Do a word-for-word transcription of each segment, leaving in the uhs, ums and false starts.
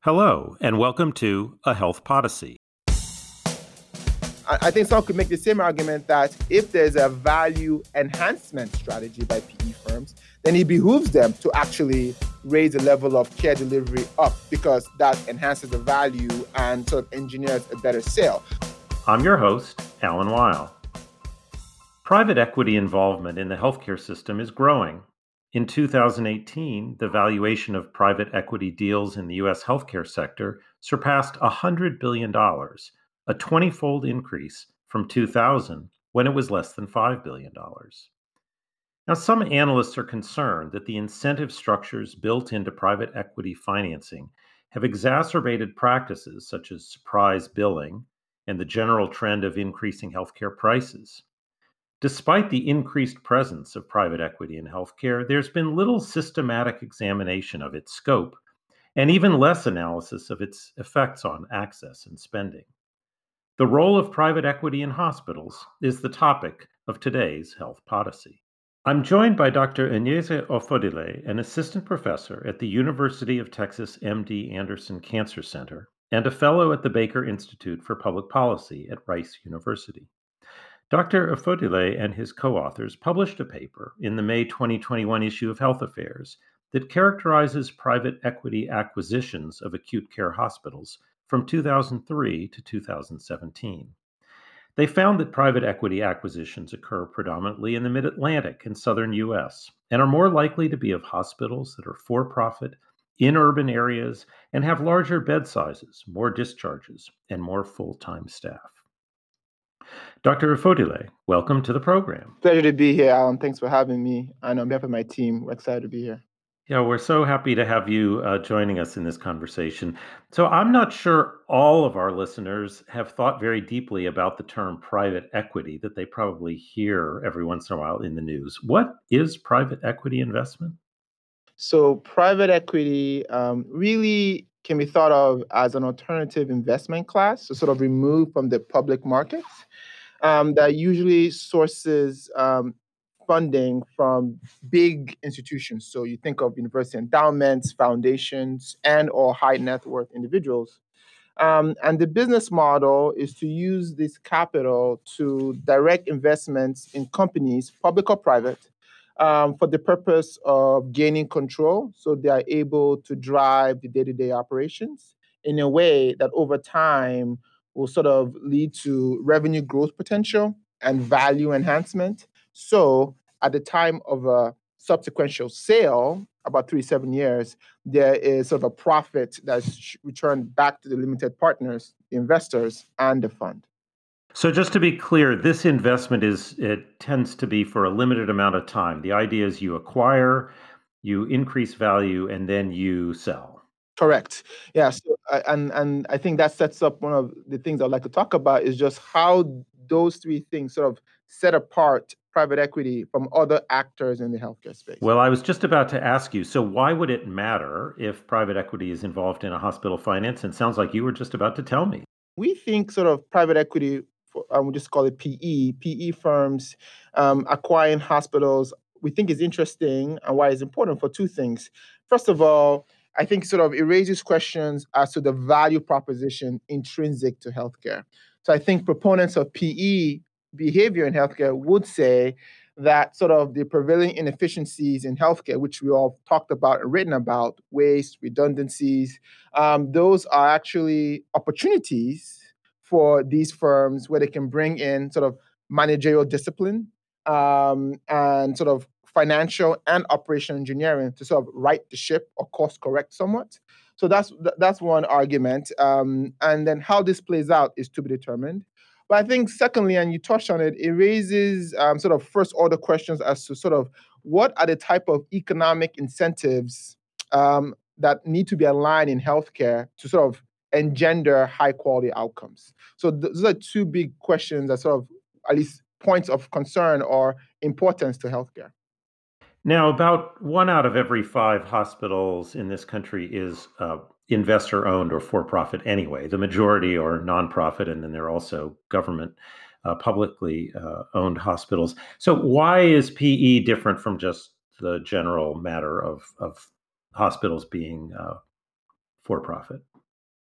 Hello, and welcome to A Health Podyssey. I I think some could make the same argument that if there's a value enhancement strategy by P E firms, then it behooves them to actually raise the level of care delivery up because that enhances the value and sort of engineers a better sale. I'm your host, Alan Weil. Private equity involvement in the healthcare system is growing. In two thousand eighteen, the valuation of private equity deals in the U S healthcare sector surpassed one hundred billion dollars, a twenty-fold increase from two thousand, when it was less than five billion dollars. Now, some analysts are concerned that the incentive structures built into private equity financing have exacerbated practices such as surprise billing and the general trend of increasing healthcare prices. Despite the increased presence of private equity in healthcare, there's been little systematic examination of its scope, and even less analysis of its effects on access and spending. The role of private equity in hospitals is the topic of today's Health Podyssey. I'm joined by Doctor Enyeze Ofodile, an assistant professor at the University of Texas M D Anderson Cancer Center and a fellow at the Baker Institute for Public Policy at Rice University. Doctor Ofodile and his co-authors published a paper in the May twenty twenty-one issue of Health Affairs that characterizes private equity acquisitions of acute care hospitals from two thousand three to two thousand seventeen. They found that private equity acquisitions occur predominantly in the mid-Atlantic and southern U S and are more likely to be of hospitals that are for-profit, in urban areas, and have larger bed sizes, more discharges, and more full-time staff. Doctor Ofodile, welcome to the program. Pleasure to be here, Alan. Thanks for having me. And on behalf of my team, we're excited to be here. Yeah, we're so happy to have you uh, joining us in this conversation. So I'm not sure all of our listeners have thought very deeply about the term private equity that they probably hear every once in a while in the news. What is private equity investment? So private equity um, really can be thought of as an alternative investment class, so sort of removed from the public markets. Um, that usually sources um, funding from big institutions. So you think of university endowments, foundations, and or high net worth individuals. Um, and the business model is to use this capital to direct investments in companies, public or private, um, for the purpose of gaining control so they are able to drive the day-to-day operations in a way that over time will sort of lead to revenue growth potential and value enhancement. So at the time of a subsequent sale, about three to seven years, there is sort of a profit that's returned back to the limited partners, the investors, and the fund. So just to be clear, this investment is it tends to be for a limited amount of time. The idea is you acquire, you increase value, and then you sell. Correct. Yeah. So, uh, and and I think that sets up one of the things I'd like to talk about is just how those three things sort of set apart private equity from other actors in the healthcare space. Well, I was just about to ask you, so why would it matter if private equity is involved in a hospital finance? And it sounds like you were just about to tell me. We think sort of private equity, for, um, we just call it P E, P E firms um, acquiring hospitals, we think is interesting and why it's important for two things. First of all, I think sort of it raises questions as to the value proposition intrinsic to healthcare. So I think proponents of P E behavior in healthcare would say that sort of the prevailing inefficiencies in healthcare, which we all talked about and written about, waste, redundancies, um, those are actually opportunities for these firms where they can bring in sort of managerial discipline um, and sort of financial and operational engineering to sort of right the ship or course correct somewhat. So that's that's one argument. Um, and then how this plays out is to be determined. But I think secondly, and you touched on it, it raises um, sort of first order questions as to sort of what are the type of economic incentives um, that need to be aligned in healthcare to sort of engender high quality outcomes. So th- those are two big questions that sort of at least points of concern or importance to healthcare. Now, about one out of every five hospitals in this country is uh, investor owned or for profit anyway. The majority are nonprofit, and then there are also government, uh, publicly uh, owned hospitals. So, why is P E different from just the general matter of, of hospitals being uh, for profit?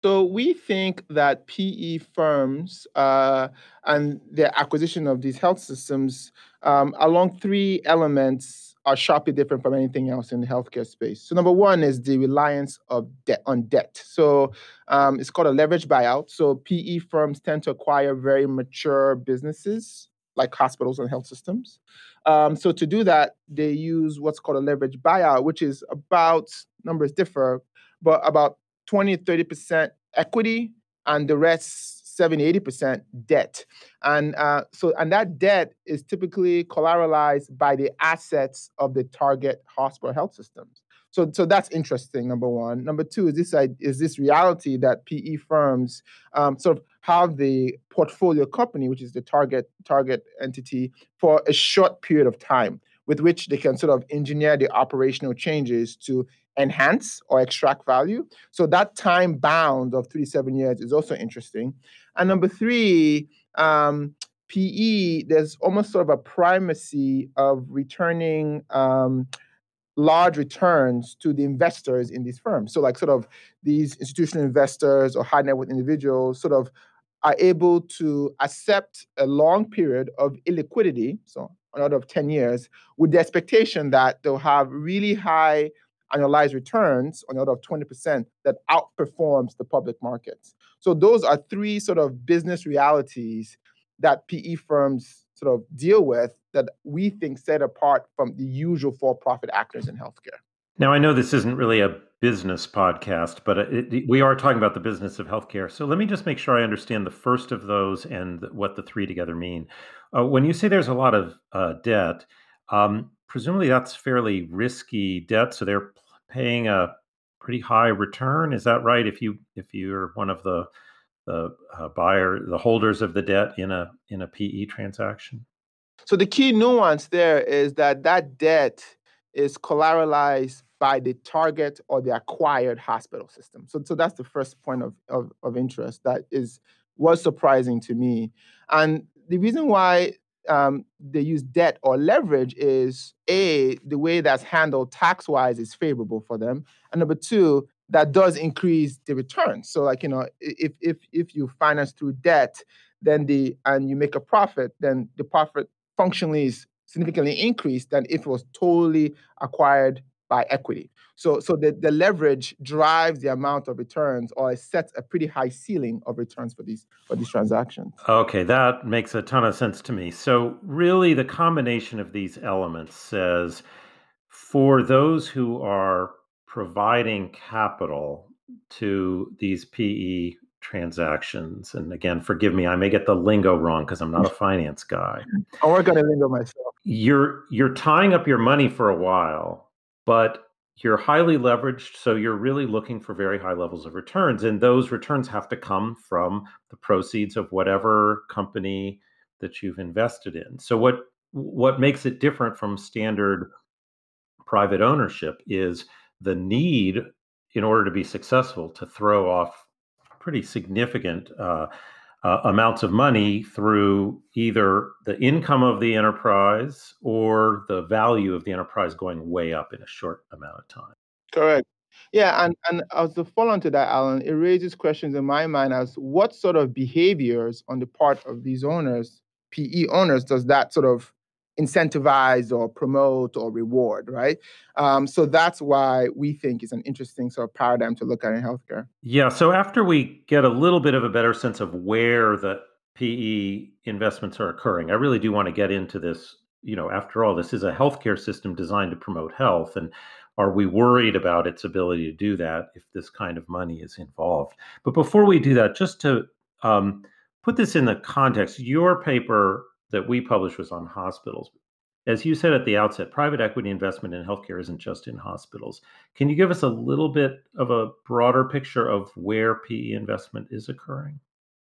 So we think that P E firms uh, and their acquisition of these health systems um, along three elements are sharply different from anything else in the healthcare space. So number one is the reliance of debt on debt. So um, it's called a leverage buyout. So P E firms tend to acquire very mature businesses like hospitals and health systems. Um, so to do that, they use what's called a leverage buyout, which is about, numbers differ, but about twenty, thirty percent equity and the rest seventy, eighty percent debt. And uh, so, and that debt is typically collateralized by the assets of the target hospital health systems. So, so that's interesting. Number one. Number two is this is this reality that P E firms um, sort of have the portfolio company, which is the target target entity, for a short period of time, with which they can sort of engineer the operational changes to enhance or extract value. So that time bound of three to seven years is also interesting. And number three, um, P E, there's almost sort of a primacy of returning um, large returns to the investors in these firms. So like sort of these institutional investors or high net worth individuals sort of are able to accept a long period of illiquidity, so an order of ten years, with the expectation that they'll have really high annualized returns on the order of twenty percent that outperforms the public markets. So those are three sort of business realities that P E firms sort of deal with that we think set apart from the usual for-profit actors in healthcare. Now, I know this isn't really a business podcast, but it, it, we are talking about the business of healthcare. So let me just make sure I understand the first of those and what the three together mean. Uh, when you say there's a lot of uh, debt, um, presumably that's fairly risky debt. So they're paying a pretty high return. Is that right? If you if you're one of the the uh, buyer, the holders of the debt in a in a P E transaction. So the key nuance there is that that debt is collateralized by the target or the acquired hospital system. So, so that's the first point of, of, of interest that is was surprising to me. And the reason why um, they use debt or leverage is A, the way that's handled tax-wise is favorable for them. And number two, that does increase the return. So like, you know, if if if you finance through debt, then the and you make a profit, then the profit functionally is significantly increased than if it was totally acquired by equity. So, so the, the leverage drives the amount of returns, or it sets a pretty high ceiling of returns for these for these transactions. Okay, that makes a ton of sense to me. So really the combination of these elements says for those who are providing capital to these P E transactions, and again, forgive me, I may get the lingo wrong because I'm not a finance guy. I work on the lingo myself. You're you're tying up your money for a while, but you're highly leveraged, so you're really looking for very high levels of returns, and those returns have to come from the proceeds of whatever company that you've invested in. So what what makes it different from standard private ownership is the need, in order to be successful, to throw off pretty significant uh, uh, amounts of money through either the income of the enterprise or the value of the enterprise going way up in a short amount of time. Correct. Yeah, and, and as a follow-on to that, Alan, it raises questions in my mind as what sort of behaviors on the part of these owners, P E owners, does that sort of incentivize or promote or reward, right? Um, so that's why we think it's an interesting sort of paradigm to look at in healthcare. Yeah, so after we get a little bit of a better sense of where the P E investments are occurring, I really do want to get into this. You know, after all, this is a healthcare system designed to promote health, and are we worried about its ability to do that if this kind of money is involved? But before we do that, just to um, put this in the context, your paper that we published was on hospitals. As you said at the outset, private equity investment in healthcare isn't just in hospitals. Can you give us a little bit of a broader picture of where P E investment is occurring?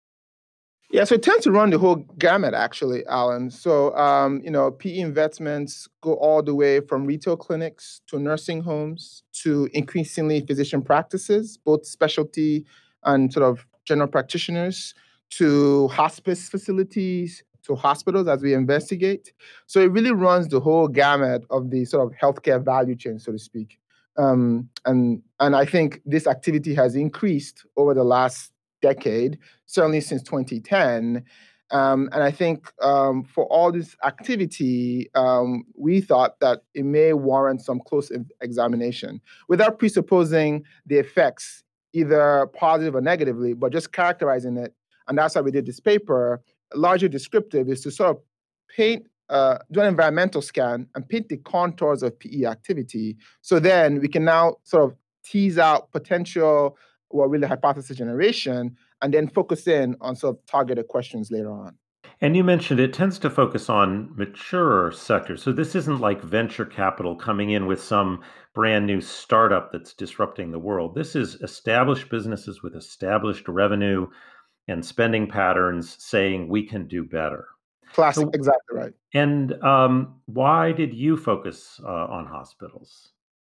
Yeah, so it tends to run the whole gamut, actually, Alan. So, um, you know, P E investments go all the way from retail clinics to nursing homes to increasingly physician practices, both specialty and sort of general practitioners, to hospice facilities, to hospitals as we investigate. So it really runs the whole gamut of the sort of healthcare value chain, so to speak. Um, and and I think this activity has increased over the last decade, certainly since twenty ten. Um, and I think um, for all this activity, um, we thought that it may warrant some close examination without presupposing the effects, either positive or negatively, but just characterizing it. And that's why we did this paper, largely descriptive, is to sort of paint, uh, do an environmental scan and paint the contours of P E activity. So then we can now sort of tease out potential, well, really hypothesis generation, and then focus in on sort of targeted questions later on. And you mentioned it tends to focus on mature sectors. So this isn't like venture capital coming in with some brand new startup that's disrupting the world. This is established businesses with established revenue and spending patterns saying we can do better. Classic, So, exactly right. and um, why did you focus uh, on hospitals?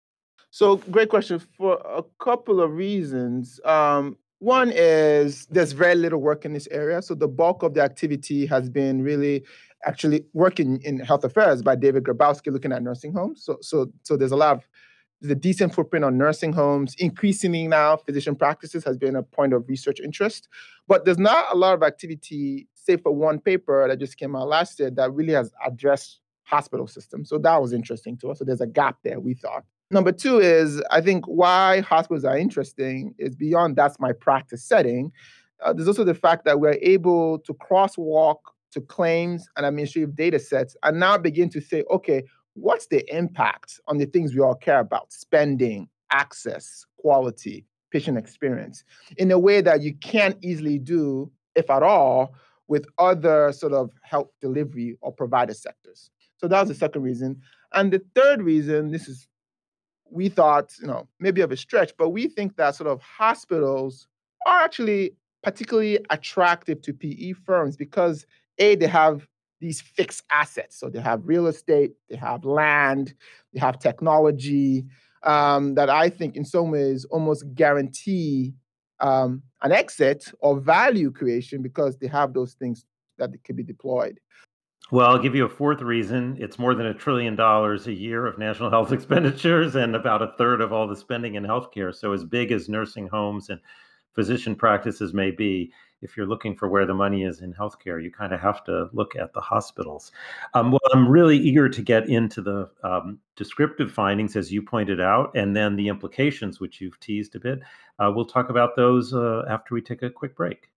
So, great question for a couple of reasons. Um, one is there's very little work in this area. So, the bulk of the activity has been really actually working in health affairs by David Grabowski, looking at nursing homes. So, so, so there's a lot of there's a decent footprint on nursing homes. Increasingly now, physician practices has been a point of research interest, but there's not a lot of activity, save for one paper that just came out last year that really has addressed hospital systems. So that was interesting to us. So there's a gap there, we thought. Number two is, I think why hospitals are interesting is beyond that's my practice setting. Uh, there's also the fact that we're able to crosswalk to claims and administrative data sets and now begin to say, okay, what's the impact on the things we all care about? Spending, access, quality, patient experience, in a way that you can't easily do, if at all, with other sort of health delivery or provider sectors. So that was the second reason. And the third reason, this is, we thought, you know, maybe of a stretch, but we think that sort of hospitals are actually particularly attractive to P E firms because, A, they have these fixed assets. So they have real estate, they have land, they have technology um, that I think in some ways almost guarantee um, an exit or value creation because they have those things that can be deployed. Well, I'll give you a fourth reason. It's more than a trillion dollars a year of national health expenditures and about a third of all the spending in healthcare. So as big as nursing homes and physician practices may be, if you're looking for where the money is in healthcare, you kind of have to look at the hospitals. Um, well, I'm really eager to get into the um, descriptive findings, as you pointed out, and then the implications, which you've teased a bit. Uh, we'll talk about those uh, after we take a quick break.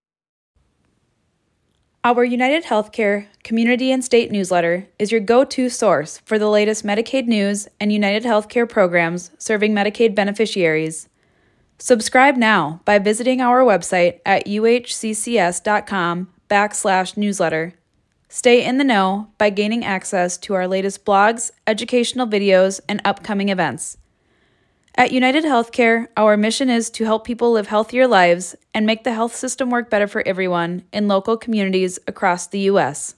Our United Healthcare Community and State newsletter is your go-to source for the latest Medicaid news and United Healthcare programs serving Medicaid beneficiaries. Subscribe now by visiting our website at uhccs.com backslash newsletter. Stay in the know by gaining access to our latest blogs, educational videos, and upcoming events. At United Healthcare, our mission is to help people live healthier lives and make the health system work better for everyone in local communities across the U S.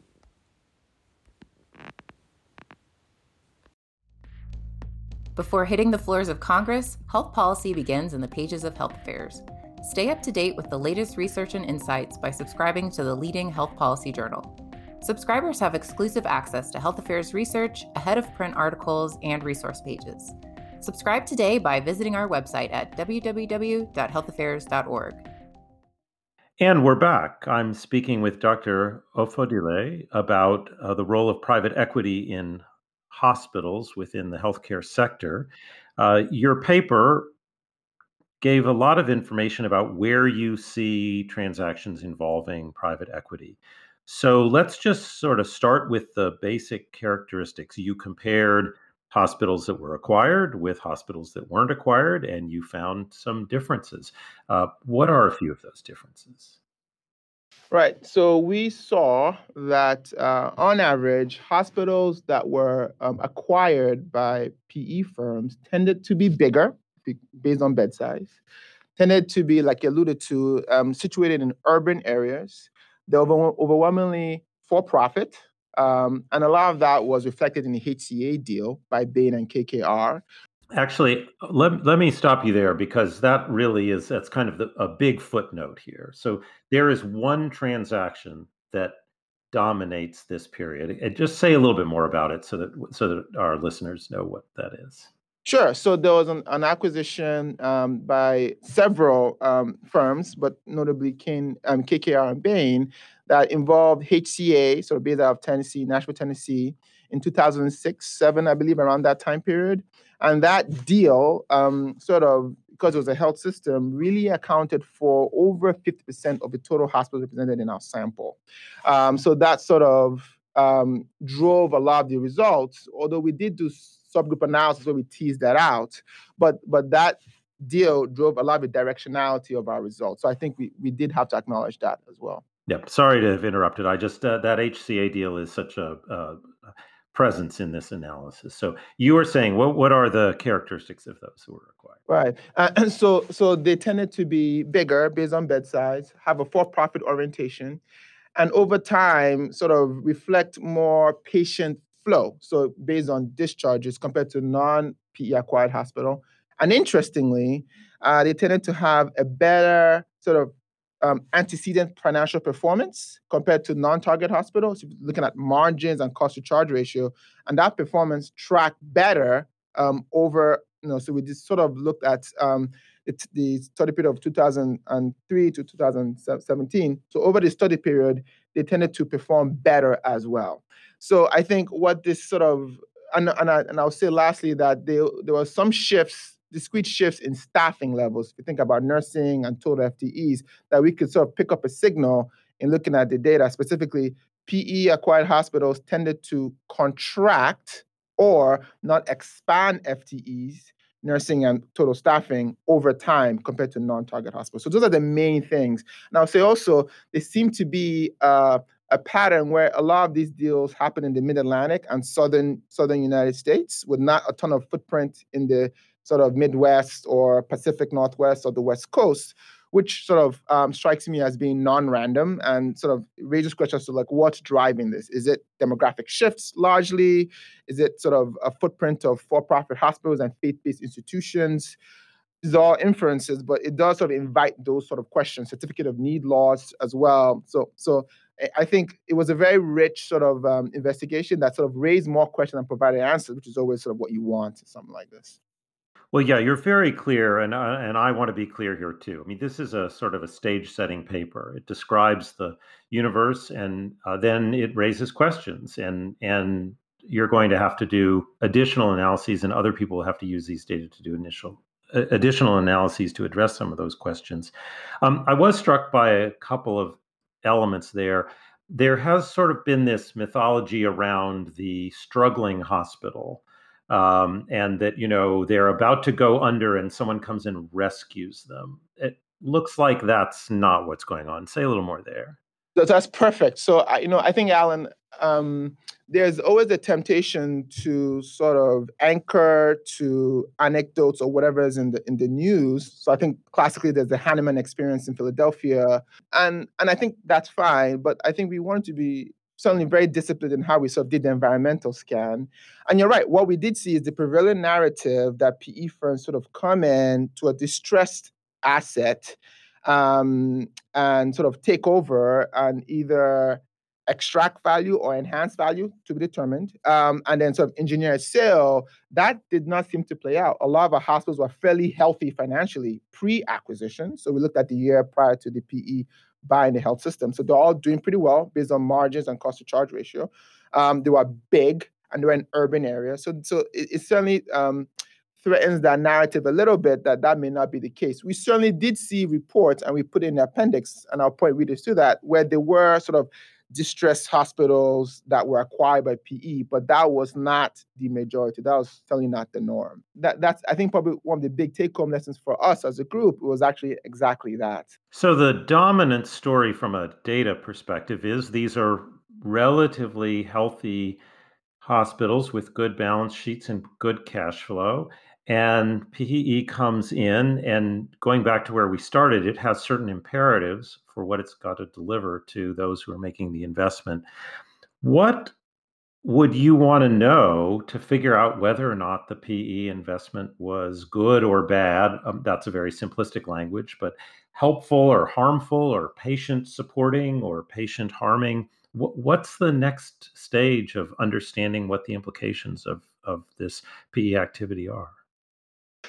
Before hitting the floors of Congress, health policy begins in the pages of Health Affairs. Stay up to date with the latest research and insights by subscribing to the leading health policy journal. Subscribers have exclusive access to Health Affairs research, ahead of print articles, and resource pages. Subscribe today by visiting our website at w w w dot health affairs dot org. And we're back. I'm speaking with Doctor Ofodile about uh, the role of private equity in hospitals within the healthcare sector. Uh, your paper gave a lot of information about where you see transactions involving private equity. So let's just sort of start with the basic characteristics. You compared hospitals that were acquired with hospitals that weren't acquired, and you found some differences. Uh, what are a few of those differences? Right. So we saw that uh, on average, hospitals that were um, acquired by P E firms tended to be bigger based on bed size, tended to be, like you alluded to, um, situated in urban areas. They were overwhelmingly for profit. Um, and a lot of that was reflected in the H C A deal by Bain and K K R. Actually, let, let me stop you there because that really is, that's kind of the, a big footnote here. So there is one transaction that dominates this period. And just say a little bit more about it so that so that our listeners know what that is. Sure. So there was an, an acquisition um, by several um, firms, but notably Kin, um, K K R and Bain, that involved H C A, sort of based out of Tennessee, Nashville, Tennessee, in two thousand six, seven, I believe, around that time period. And that deal, um, sort of, because it was a health system, really accounted for over fifty percent of the total hospitals represented in our sample. Um, so that sort of um, drove a lot of the results, although we did do subgroup analysis where we teased that out, but but that deal drove a lot of the directionality of our results. So I think we, we did have to acknowledge that as well. Yep. Sorry to have interrupted. I just, uh, that H C A deal is such a, a presence in this analysis. So you were saying, what what are the characteristics of those who were acquired? Right. Uh, and so so they tended to be bigger based on bed size, have a for-profit orientation, and over time sort of reflect more patient flow. So based on discharges compared to non-P E acquired hospital. And interestingly, uh, they tended to have a better sort of um, antecedent financial performance compared to non-target hospitals. If you're looking at margins and cost to charge ratio, and that performance tracked better um, over, you know, so we just sort of looked at um, it's the study period of two thousand three to two thousand seventeen. So over the study period, they tended to perform better as well. So I think what this sort of, and, and, I, and I'll say lastly that there, there were some shifts, discrete shifts in staffing levels. If you think about nursing and total F T Es, that we could sort of pick up a signal in looking at the data. Specifically, P E-acquired hospitals tended to contract or not expand F T Es, nursing and total staffing over time compared to non-target hospitals. So those are the main things. And I'll say also, there seem to be uh, a pattern where a lot of these deals happen in the Mid-Atlantic and southern southern United States with not a ton of footprint in the sort of Midwest or Pacific Northwest or the West Coast, which sort of um, strikes me as being non-random and sort of raises questions to like, what's driving this? Is it demographic shifts largely? Is it sort of a footprint of for-profit hospitals and faith-based institutions? These are all inferences, but it does sort of invite those sort of questions, certificate of need laws as well. So, so I think it was a very rich sort of um, investigation that sort of raised more questions and provided answers, which is always sort of what you want in something like this. Well, yeah, you're very clear, and uh, and I want to be clear here too. I mean, this is a sort of a stage-setting paper. It describes the universe, and uh, then it raises questions, and and you're going to have to do additional analyses, and other people will have to use these data to do initial uh, additional analyses to address some of those questions. Um, I was struck by a couple of elements there. There has sort of been this mythology around the struggling hospital. Um, and that, you know, they're about to go under and someone comes and rescues them. It looks like that's not what's going on. Say a little more there. That's perfect. So, I, you know, I think, Alan, um, there's always a temptation to sort of anchor to anecdotes or whatever is in the in the news. So I think classically there's the Hahnemann experience in Philadelphia. And, and I think that's fine. But I think we want to be certainly very disciplined in how we sort of did the environmental scan. And you're right, what we did see is the prevailing narrative that P E firms sort of come in to a distressed asset um, and sort of take over and either extract value or enhance value to be determined, um, and then sort of engineer a sale. That did not seem to play out. A lot of our hospitals were fairly healthy financially pre-acquisition. So we looked at the year prior to the P E buying the health system. So they're all doing pretty well based on margins and cost to charge ratio. Um, they were big and they were in urban areas. So, so it, it certainly um, threatens that narrative a little bit that that may not be the case. We certainly did see reports, and we put in the appendix, and I'll point readers to that, where there were sort of distressed hospitals that were acquired by P E, but that was not the majority. That was certainly not the norm. That that's I think probably one of the big take-home lessons for us as a group was actually exactly that. So the dominant story from a data perspective is these are relatively healthy hospitals with good balance sheets and good cash flow. And P E comes in, and going back to where we started, it has certain imperatives for what it's got to deliver to those who are making the investment. What would you want to know to figure out whether or not the P E investment was good or bad? Um, that's a very simplistic language, but helpful or harmful or patient supporting or patient harming? What, what's the next stage of understanding what the implications of, of this P E activity are?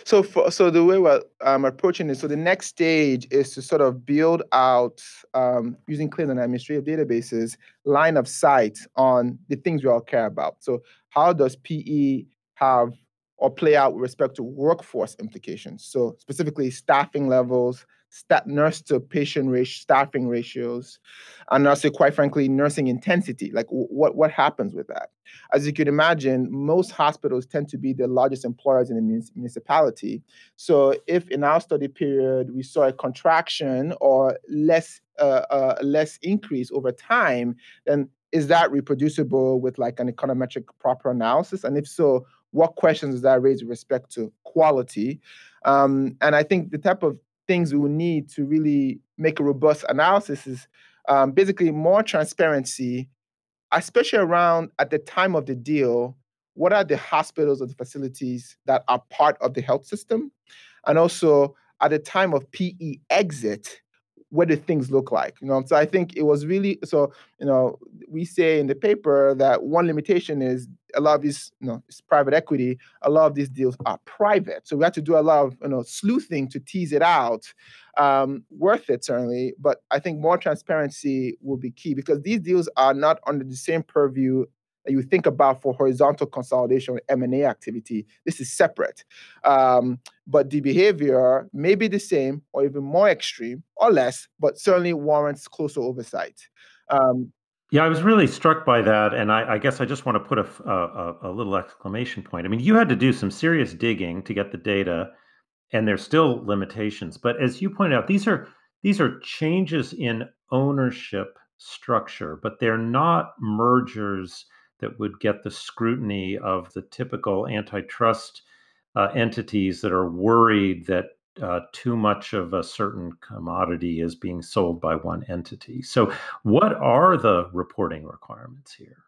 So, for, so the way we're um, approaching this, so the next stage is to sort of build out, um, using claims and administrative databases, line of sight on the things we all care about. So, how does P E have or play out with respect to workforce implications? So, specifically, staffing levels, stat nurse to patient ratio, staffing ratios, and also, quite frankly, nursing intensity. Like, w- what what happens with that? As you could imagine, most hospitals tend to be the largest employers in the munici- municipality. So if in our study period we saw a contraction or less uh, uh, less increase over time, then is that reproducible with like an econometric proper analysis? And if so, what questions does that raise with respect to quality? Um, and I think the type of things we will need to really make a robust analysis is um, basically more transparency, especially around at the time of the deal, what are the hospitals or the facilities that are part of the health system? And also at the time of P E exit, what do things look like? You know, so I think it was really so, you know, we say in the paper that one limitation is a lot of these, you know, it's private equity, a lot of these deals are private. So we had to do a lot of, you know, sleuthing to tease it out. Um, worth it, certainly, but I think more transparency will be key because these deals are not under the same purview that you think about for horizontal consolidation or M and A activity. This is separate. Um, but the behavior may be the same or even more extreme or less, but certainly warrants closer oversight. Um, Yeah, I was really struck by that, and I, I guess I just want to put a, a, a little exclamation point. I mean, you had to do some serious digging to get the data, and there's still limitations. But as you pointed out, these are these are changes in ownership structure, but they're not mergers that would get the scrutiny of the typical antitrust uh, entities that are worried that uh, too much of a certain commodity is being sold by one entity. So, what are the reporting requirements here?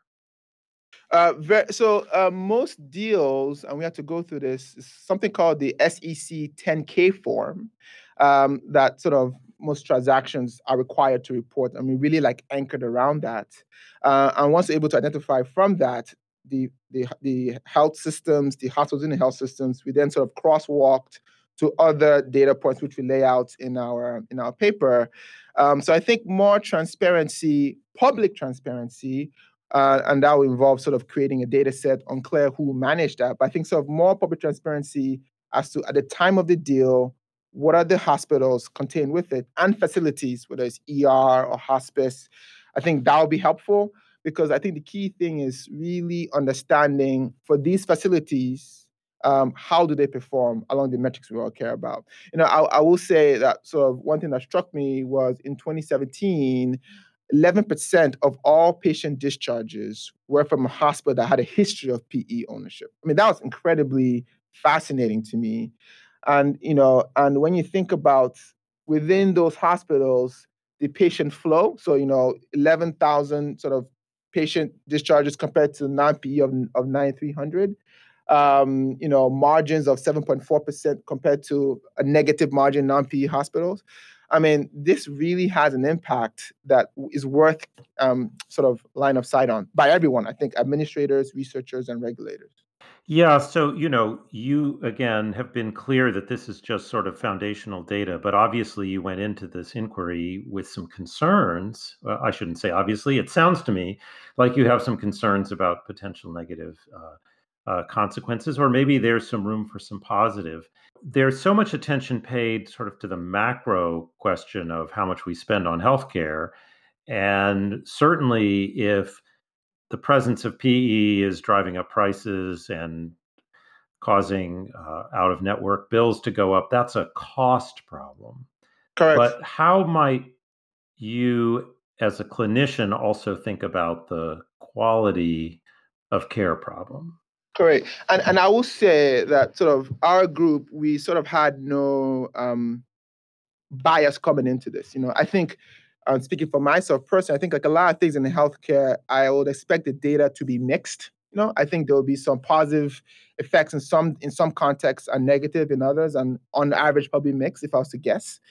Uh, ver- so uh, most deals, and we have to go through this, is something called the S E C ten K form um, that sort of most transactions are required to report. And we really like anchored around that. Uh, and once we're able to identify from that the, the the health systems, the hospitals in the health systems, we then sort of crosswalked to other data points which we lay out in our in our paper. Um, so I think more transparency, public transparency, uh, and that will involve sort of creating a data set, unclear who managed that. But I think sort of more public transparency as to at the time of the deal, what are the hospitals contained with it and facilities, whether it's E R or hospice. I think that will be helpful because I think the key thing is really understanding for these facilities, um, how do they perform along the metrics we all care about. You know, I, I will say that sort of one thing that struck me was in twenty seventeen, eleven percent of all patient discharges were from a hospital that had a history of P E ownership. I mean, that was incredibly fascinating to me. And, you know, and when you think about within those hospitals, the patient flow, so, you know, eleven thousand sort of patient discharges compared to non-P E of, of nine thousand three hundred, um, you know, margins of seven point four percent compared to a negative margin non-P E hospitals. I mean, this really has an impact that is worth um, sort of line of sight on by everyone, I think, administrators, researchers, and regulators. Yeah, so you know, you again have been clear that this is just sort of foundational data, but obviously you went into this inquiry with some concerns. Well, I shouldn't say obviously. It sounds to me like you have some concerns about potential negative uh, uh, consequences, or maybe there's some room for some positive. There's so much attention paid sort of to the macro question of how much we spend on healthcare, and certainly if the presence of P E is driving up prices and causing uh, out of network bills to go up. That's a cost problem. Correct. But how might you, as a clinician, also think about the quality of care problem? Correct. And and I will say that sort of our group, we sort of had no um, bias coming into this. You know, I think uh, speaking for myself personally, I think like a lot of things in healthcare, I would expect the data to be mixed. You know, I think there will be some positive effects in some in some contexts and negative in others, and on average probably mixed if I was to guess.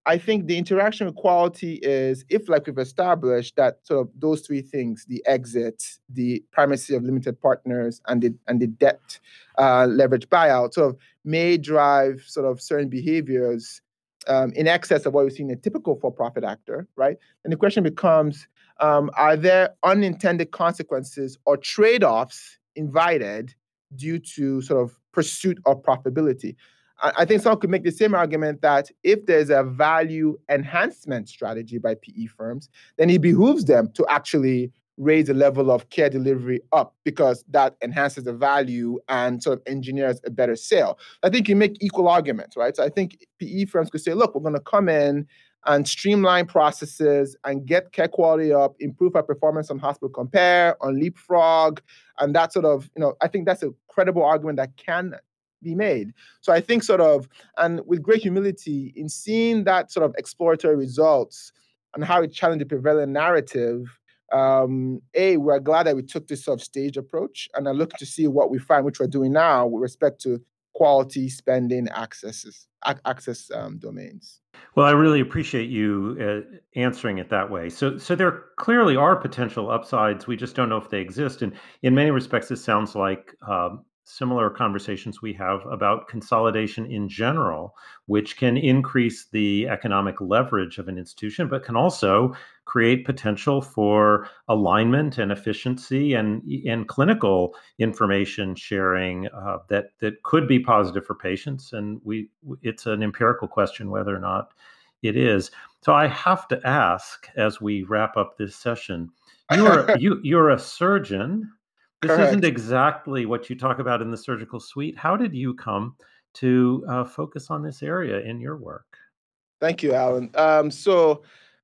I think the interaction with quality is, if like we've established that sort of those three things, the exit, the primacy of limited partners, and the and the debt uh, leverage buyout, sort of may drive sort of certain behaviors um, in excess of what we see in a typical for-profit actor, right? And the question becomes, um, are there unintended consequences or trade-offs invited due to sort of pursuit of profitability? I think someone could make the same argument that if there's a value enhancement strategy by P E firms, then it behooves them to actually raise the level of care delivery up because that enhances the value and sort of engineers a better sale. I think you make equal arguments, right? So I think P E firms could say, look, we're going to come in and streamline processes and get care quality up, improve our performance on Hospital Compare, on Leapfrog, and that sort of, you know, I think that's a credible argument that can be made. So I think sort of, and with great humility, in seeing that sort of exploratory results and how it challenged the prevailing narrative, um, A, we're glad that we took this sort of staged approach, and I look to see what we find, which we're doing now with respect to quality, spending, accesses, access um, domains. Well, I really appreciate you uh, answering it that way. So, so there clearly are potential upsides. We just don't know if they exist. And in many respects, it sounds like um, similar conversations we have about consolidation in general, which can increase the economic leverage of an institution, but can also create potential for alignment and efficiency and, and clinical information sharing uh, that, that could be positive for patients. And we it's an empirical question whether or not it is. So I have to ask, as we wrap up this session, you're, you, you're a surgeon. This Correct. Isn't exactly what you talk about in the surgical suite. How did you come to uh, focus on this area in your work? Thank you, Alan. Um, so,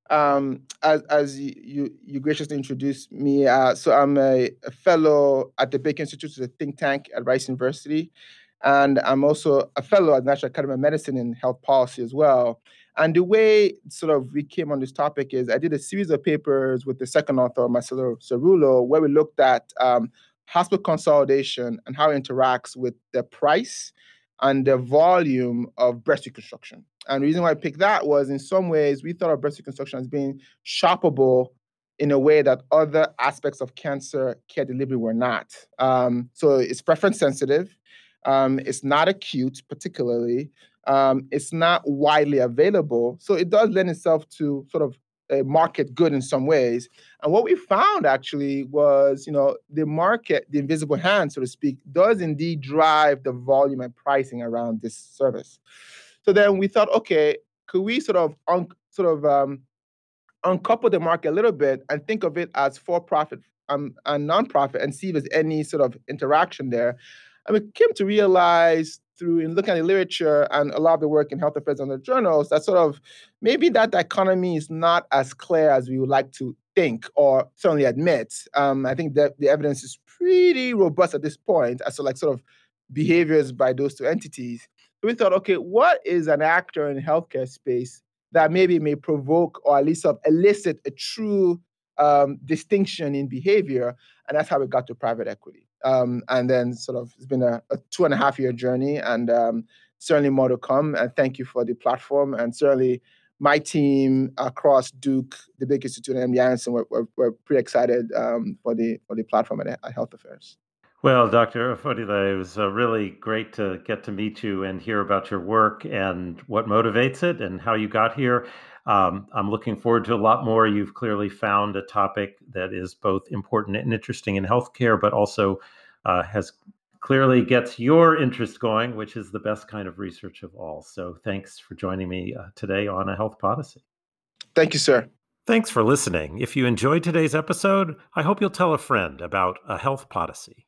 um, as as you you, you graciously introduced me, uh, so I'm a, a fellow at the Baker Institute, a think tank at Rice University, and I'm also a fellow at the National Academy of Medicine in Health Policy as well. And the way sort of we came on this topic is I did a series of papers with the second author, Marcelo Cerullo, where we looked at um, hospital consolidation and how it interacts with the price and the volume of breast reconstruction. And the reason why I picked that was in some ways we thought of breast reconstruction as being shoppable in a way that other aspects of cancer care delivery were not. Um, so it's preference sensitive. Um, it's not acute, particularly. Um, it's not widely available. So it does lend itself to sort of a market good in some ways. And what we found actually was, you know, the market, the invisible hand, so to speak, does indeed drive the volume and pricing around this service. So then we thought, okay, could we sort of un- sort of um, uncouple the market a little bit and think of it as for-profit um, and nonprofit and see if there's any sort of interaction there. And we came to realize through in looking at the literature and a lot of the work in health affairs and the journals that sort of maybe that dichotomy is not as clear as we would like to think or certainly admit. Um, I think that the evidence is pretty robust at this point as to like sort of behaviors by those two entities. So we thought, okay, what is an actor in the healthcare space that maybe may provoke or at least sort of elicit a true um, distinction in behavior? And that's how we got to private equity. Um, and then sort of it's been a, a two and a half year journey and um, certainly more to come. And thank you for the platform. And certainly my team across Duke, the Baker Institute, and M D Anderson, we're, we're, we're pretty excited um, for the for the platform at, at Health Affairs. Well, Doctor Ofodile, it was uh, really great to get to meet you and hear about your work and what motivates it and how you got here. Um, I'm looking forward to a lot more. You've clearly found a topic that is both important and interesting in healthcare, but also uh, has clearly gets your interest going, which is the best kind of research of all. So thanks for joining me uh, today on A Health Podyssey. Thank you, sir. Thanks for listening. If you enjoyed today's episode, I hope you'll tell a friend about A Health Podyssey.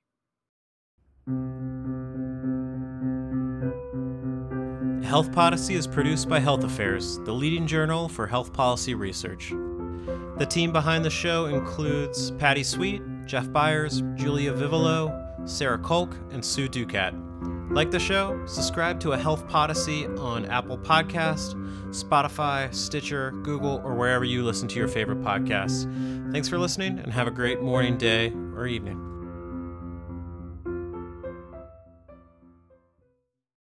Health Podyssey is produced by Health Affairs, the leading journal for health policy research. The team behind the show includes Patty Sweet, Jeff Byers, Julia Vivolo, Sarah Kolk, and Sue Ducat. Like the show? Subscribe to A Health Podyssey on Apple Podcasts, Spotify, Stitcher, Google, or wherever you listen to your favorite podcasts. Thanks for listening, and have a great morning, day, or evening.